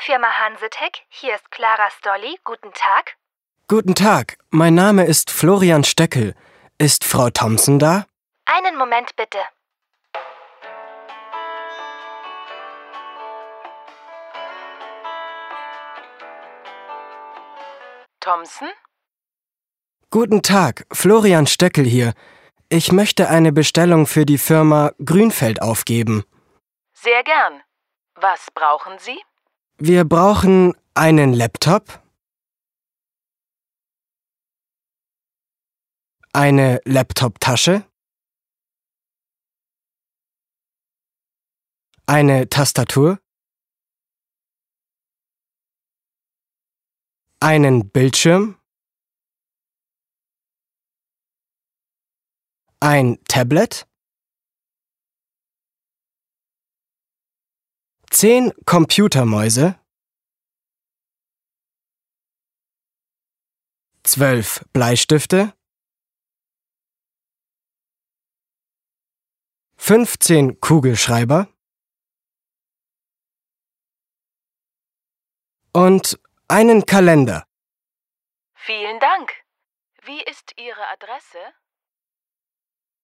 Firma Hansetech, hier ist Clara Stolli. Guten Tag. Guten Tag, mein Name ist Florian Stöckel. Ist Frau Thompson da? Einen Moment bitte. Thompson? Guten Tag, Florian Stöckel hier. Ich möchte eine Bestellung für die Firma Grünfeld aufgeben. Sehr gern. Was brauchen Sie? Wir brauchen einen Laptop, eine Laptoptasche, eine Tastatur, einen Bildschirm, ein Tablet, 10 Computermäuse, 12 Bleistifte, 15 Kugelschreiber und einen Kalender. Vielen Dank. Wie ist Ihre Adresse?